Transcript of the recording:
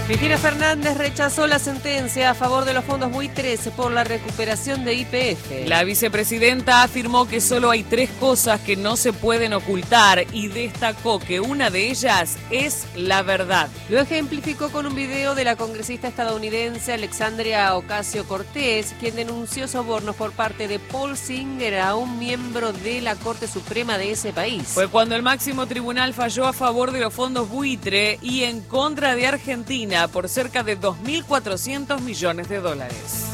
Cristina Fernández rechazó la sentencia a favor de los fondos buitres por la recuperación de YPF. La vicepresidenta afirmó que solo hay 3 cosas que no se pueden ocultar y destacó que una de ellas es la verdad. Lo ejemplificó con un video de la congresista estadounidense Alexandria Ocasio-Cortez, quien denunció sobornos por parte de Paul Singer a un miembro de la Corte Suprema de ese país. Fue cuando el máximo tribunal falló a favor de los fondos buitre y en contra de Argentina por cerca de $2.400 millones.